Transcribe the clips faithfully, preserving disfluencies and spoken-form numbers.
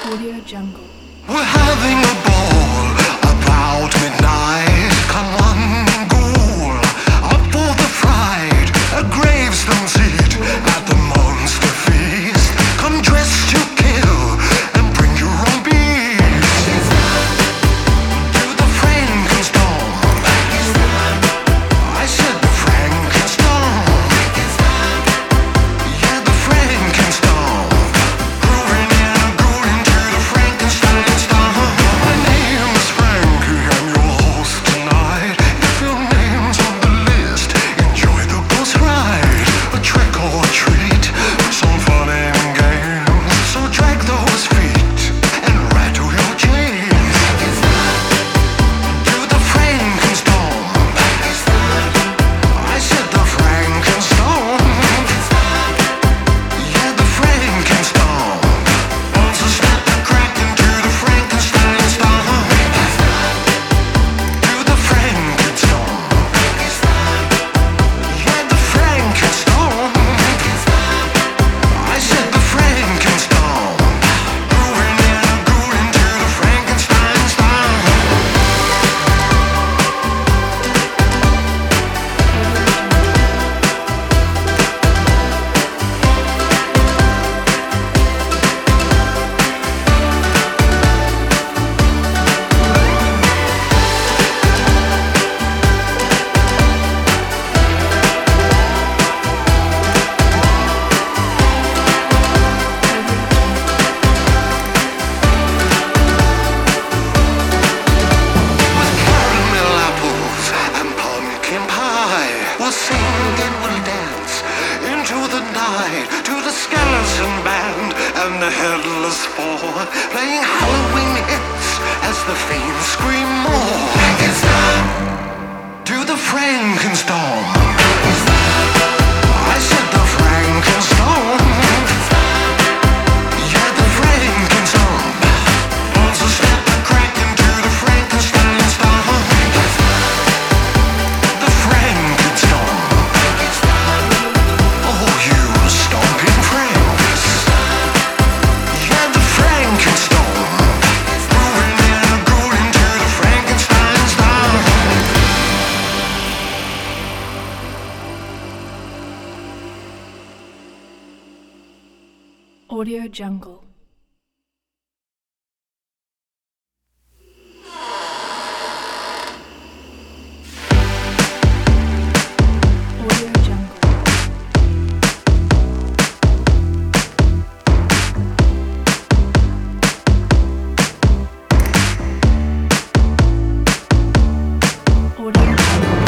Audio Jungle. We're having a ball about midnight. Come on, ghoul, up for the fright. A gravestone seat at the monster feast. Come dressed to kill and bring your own beast. Do the Frankenstein. I said the Frankenstein. Yeah, the Frankenstein. Grooving and grooving to the Frankenstein style. My name is Frankie, I'm your host tonight. If your name's on the list, enjoy the bus ride. A trick or a treat, some fun and games. So drag those feet and rattle your chains. Do the Frankenstein. I said the Frankenstein. Yeah, the Frankenstein. Also snap the crack into the Frankenstein style. Do the Frankenstein. Yeah, the Frankenstein. I said the Frankenstein. Grooving and grooving to the Frankenstein style. With caramel apples and pumpkin pie, we'll sing and we'll dance into the night to the skeleton band and the headless four, playing Halloween hits as the fiends scream more. Do the Frankenstein. I said the Frankenstein. Yeah, the Frankenstein. Also snap the crack into the Frankenstein style. The Frankenstein. Oh, you stomping Franks. Yeah, the Frankenstein. Grooving and grooving to the Frankenstein style. Audio Jungle. Audio Jungle. Audio Jungle.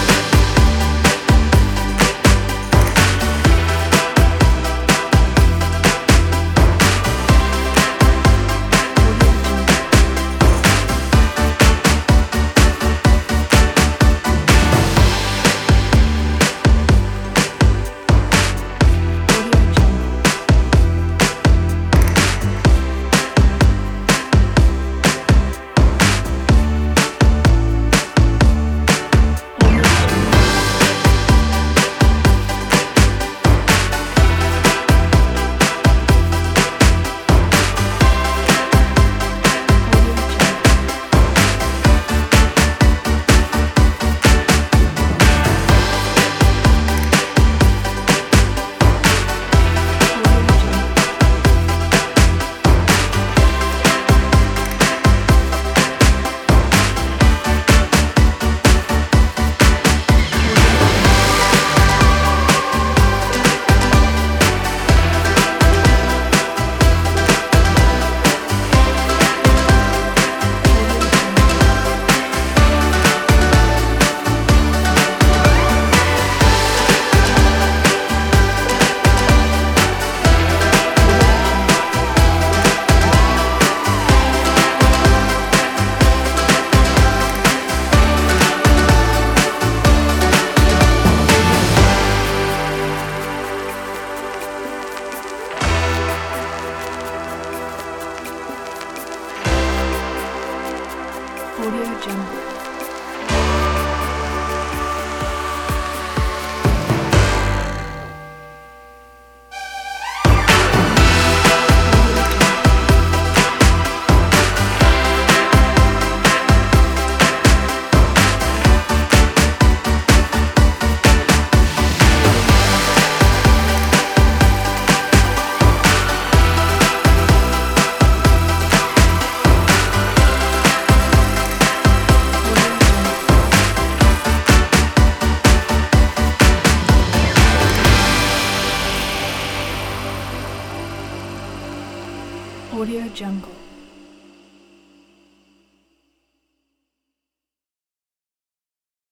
Audio Jungle. Audio Jungle.